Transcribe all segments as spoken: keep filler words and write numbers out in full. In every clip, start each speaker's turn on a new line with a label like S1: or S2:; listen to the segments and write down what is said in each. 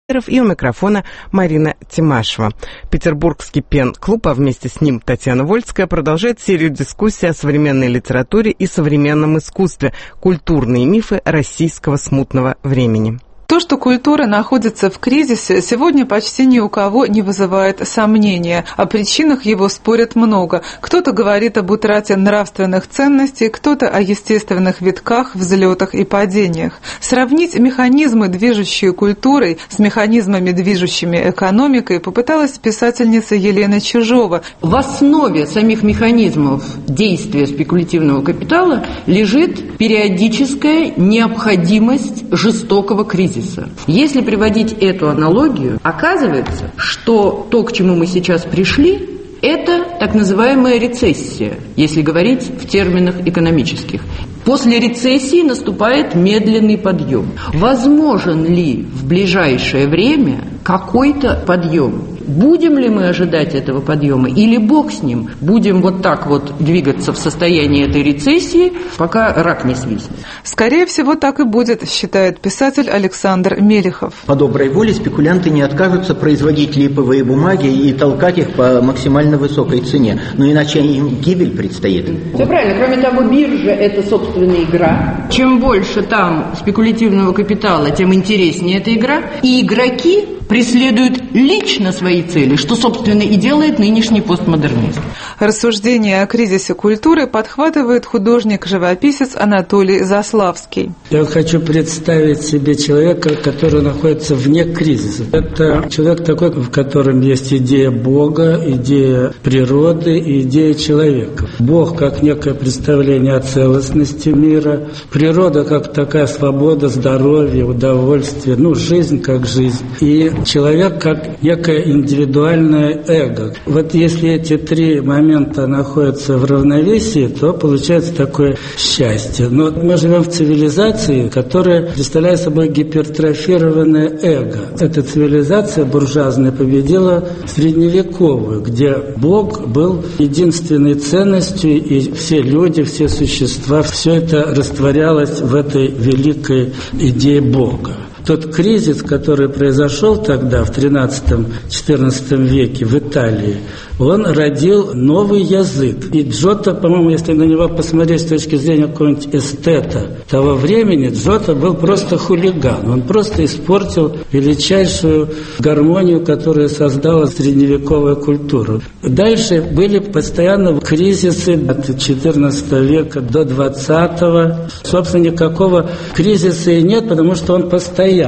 S1: И у микрофона Марина Тимашева. Петербургский пен-клуб, а вместе с ним Татьяна Вольская, продолжает серию дискуссий о современной литературе и современном искусстве, культурные мифы российского смутного времени.
S2: То, что культура находится в кризисе, сегодня почти ни у кого не вызывает сомнения. О причинах его спорят много. Кто-то говорит об утрате нравственных ценностей, кто-то о естественных витках, взлетах и падениях. Сравнить механизмы, движущие культурой, с механизмами, движущими экономикой, попыталась писательница Елена Чижова.
S3: В основе самих механизмов действия спекулятивного капитала лежит периодическая необходимость жестокого кризиса. Если приводить эту аналогию, оказывается, что то, к чему мы сейчас пришли, это так называемая рецессия, если говорить в терминах экономических. После рецессии наступает медленный подъем. Возможен ли в ближайшее время какой-то подъем? Будем ли мы ожидать этого подъема? Или бог с ним? Будем вот так вот двигаться в состоянии этой рецессии, пока рак не свистнет?
S2: Скорее всего, так и будет, считает писатель Александр Мелехов.
S4: По доброй воле спекулянты не откажутся производить липовые бумаги и толкать их по максимально высокой цене. Но иначе им гибель предстоит.
S3: Все правильно. Кроме того, биржа – это собственная игра. Чем больше там спекулятивного капитала, тем интереснее эта игра. И игроки преследуют лично свои цели, что, собственно, и делает нынешний постмодернизм.
S2: Рассуждение о кризисе культуры подхватывает художник-живописец Анатолий Заславский.
S5: Я хочу представить себе человека, который находится вне кризиса. Это человек такой, в котором есть идея Бога, идея природы и идея человека. Бог как некое представление о целостности мира, природа как такая свобода, здоровье, удовольствие, ну, жизнь как жизнь. И человек как некое индивидуальное эго. Вот если эти три момента находятся в равновесии, то получается такое счастье. Но мы живем в цивилизации, которая представляет собой гипертрофированное эго. Эта цивилизация буржуазная победила средневековую, где Бог был единственной ценностью, и все люди, все существа, все это растворялось в этой великой идее Бога. Тот кризис, который произошел тогда, в тринадцатом-четырнадцатом веке в Италии, он родил новый язык. И Джотто, по-моему, если на него посмотреть с точки зрения какого-нибудь эстета того времени, Джотто был просто хулиган. Он просто испортил величайшую гармонию, которую создала средневековая культура. Дальше были постоянно кризисы от четырнадцатого века до двадцатого. Собственно, никакого кризиса и нет, потому что он постоянный.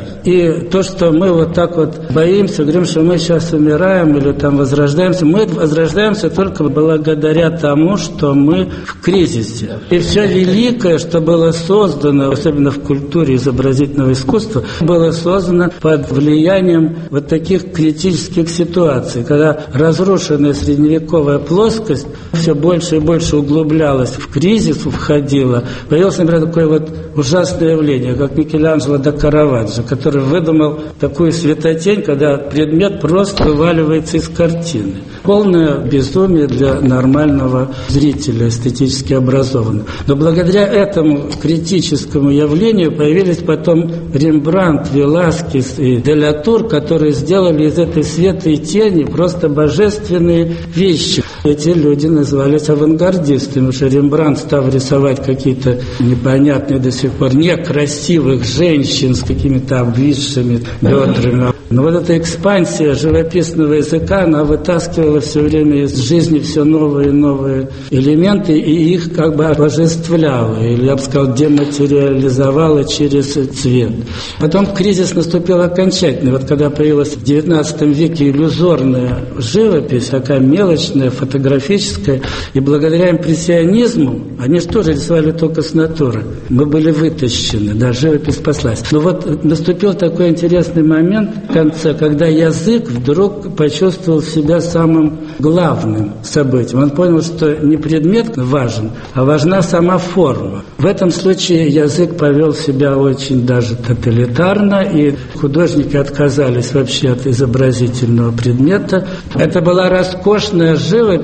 S5: И то, что мы вот так вот боимся, говорим, что мы сейчас умираем или там возрождаемся, мы возрождаемся только благодаря тому, что мы в кризисе. И все великое, что было создано, особенно в культуре изобразительного искусства, было создано под влиянием вот таких критических ситуаций, когда разрушенная средневековая плоскость все больше и больше углублялась в кризис, входила. Появилось, например, такое вот ужасное явление, как Микеланджело да Караваджо, который выдумал такую светотень, когда предмет просто вываливается из картины. Полное безумие для нормального зрителя, эстетически образованного. Но благодаря этому критическому явлению появились потом Рембрандт, Веласкес и де ла Тур, которые сделали из этой света и тени просто божественные вещи. Эти люди назывались авангардистами, потому что Рембрандт стал рисовать какие-то непонятные до сих пор некрасивых женщин с какими-то обвисшими бедрами. Но вот эта экспансия живописного языка, она вытаскивала все время из жизни все новые и новые элементы и их как бы обожествляла, или, я бы сказал, дематериализовала через цвет. Потом кризис наступил окончательно. Вот когда появилась в девятнадцатом веке иллюзорная живопись, такая мелочная, фотографическая, и благодаря импрессионизму, они же тоже рисовали только с натуры, мы были вытащены, да, живопись спаслась. Но вот наступил такой интересный момент в конце, когда язык вдруг почувствовал себя самым главным событием. Он понял, что не предмет важен, а важна сама форма. В этом случае язык повел себя очень даже тоталитарно, и художники отказались вообще от изобразительного предмета. Это была роскошная живопись,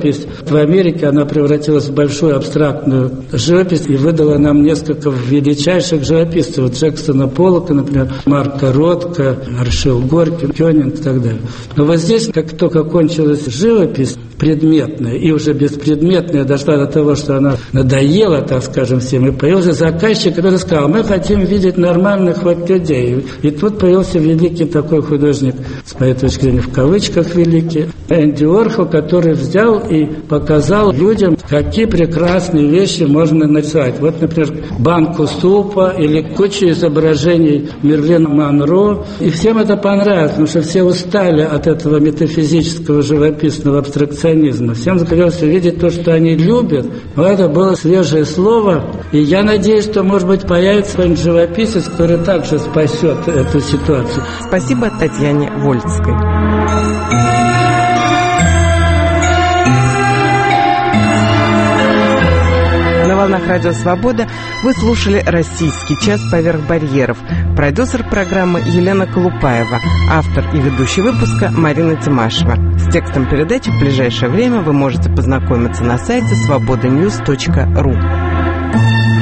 S5: живопись в Америке, она превратилась в большую абстрактную живопись и выдала нам несколько величайших живописцев. Вот Джексона Поллока, например, Марка Ротко, Аршил Горький, Кёнинг и так далее. Но вот здесь, как только кончилась живопись предметная и уже беспредметная, дошла до того, что она надоела, так скажем, всем, и появился заказчик, который сказал: мы хотим видеть нормальных вот людей. И тут появился великий такой художник, с моей точки зрения, в кавычках великий, Энди Уорхол, который взял и показал людям, какие прекрасные вещи можно нарисовать. Вот, например, банку супа или кучу изображений Мерлин Монро. И всем это понравилось, потому что все устали от этого метафизического живописного абстракционизма. Всем захотелось увидеть то, что они любят. Но это было свежее слово. И я надеюсь, что, может быть, появится какой-нибудь живописец, который также спасет эту ситуацию.
S1: Спасибо Татьяне Вольской. На волнах Радио Свобода вы слушали «Российский час поверх барьеров». Продюсер программы Елена Колупаева. Автор и ведущий выпуска Марина Тимашева. С текстом передачи в ближайшее время вы можете познакомиться на сайте свобода ньюс точка ру.